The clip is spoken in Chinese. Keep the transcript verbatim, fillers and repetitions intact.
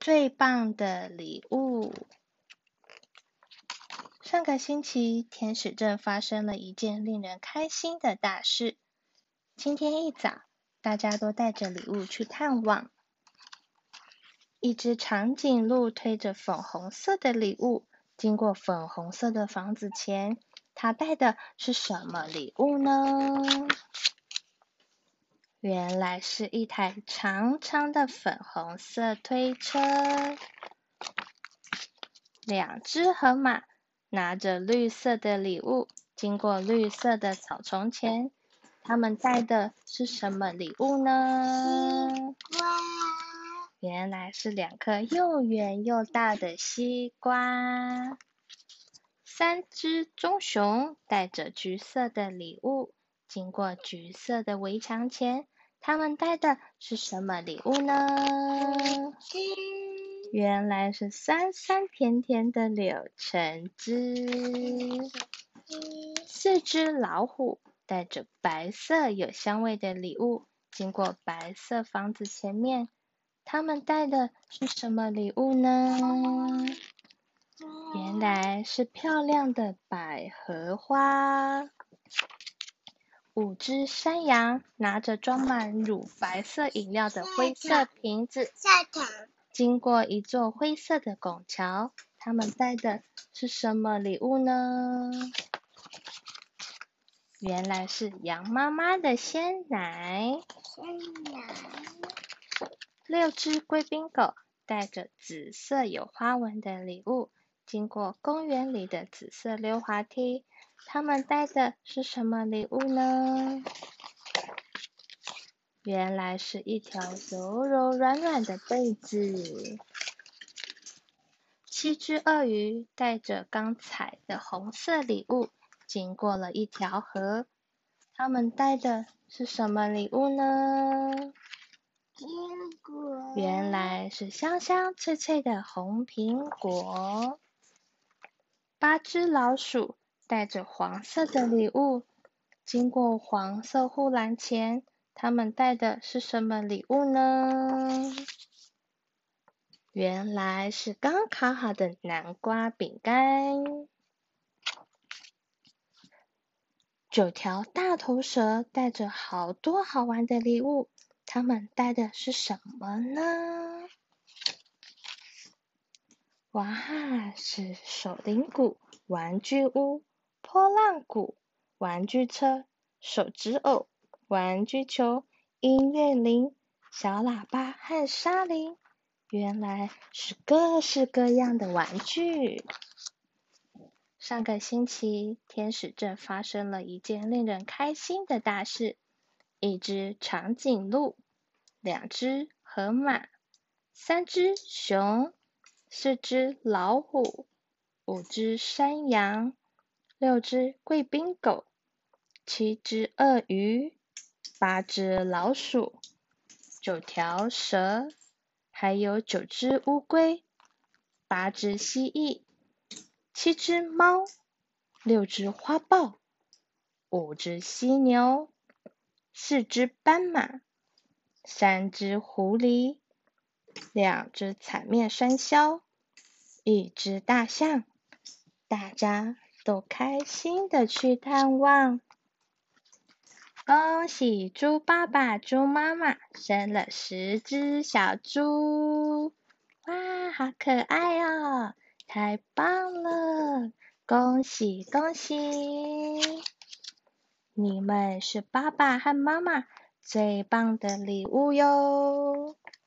最棒的礼物。上个星期，天使镇发生了一件令人开心的大事。今天一早，大家都带着礼物去探望。一只长颈鹿推着粉红色的礼物，经过粉红色的房子前，它带的是什么礼物呢？原来是一台长长的粉红色推车。两只河马拿着绿色的礼物，经过绿色的草丛前，他们带的是什么礼物呢？ 西瓜。 原来是两颗又圆又大的西瓜。三只棕熊带着橘色的礼物，经过橘色的围墙前，他们带的是什么礼物呢？原来是酸酸甜甜的柳橙汁。四只老虎带着白色有香味的礼物，经过白色房子前面，他们带的是什么礼物呢？原来是漂亮的百合花。五只山羊拿着装满乳白色饮料的灰色瓶子，经过一座灰色的拱桥，他们带的是什么礼物呢？原来是羊妈妈的鲜奶。 鲜奶。 六只贵宾狗带着紫色有花纹的礼物，经过公园里的紫色溜滑梯，他们带的是什么礼物呢？原来是一条柔柔软软的被子。七只鳄鱼带着刚采的红色礼物，经过了一条河，他们带的是什么礼物呢？ 苹果。 原来是香香脆脆的红苹果。八只老鼠带着黄色的礼物，经过黄色护栏前，他们带的是什么礼物呢？原来是刚烤好的南瓜饼干。九条大头蛇带着好多好玩的礼物，他们带的是什么呢？哇，是手铃鼓、玩具屋、波浪鼓、玩具车、手指偶、玩具球、音乐铃、小喇叭和沙铃，原来是各式各样的玩具。上个星期，天使镇发生了一件令人开心的大事。一只长颈鹿，两只河马，三只熊，四只老虎，五只山羊，六只贵宾狗，七只鳄鱼，八只老鼠，九条蛇，还有九只乌龟，八只蜥蜴，七只猫，六只花豹，五只犀牛，四只斑马，三只狐狸，两只彩面山魈，一只大象，大家都开心的去探望。恭喜猪爸爸、猪妈妈生了十只小猪！哇，好可爱哦！太棒了！恭喜恭喜！你们是爸爸和妈妈最棒的礼物哟！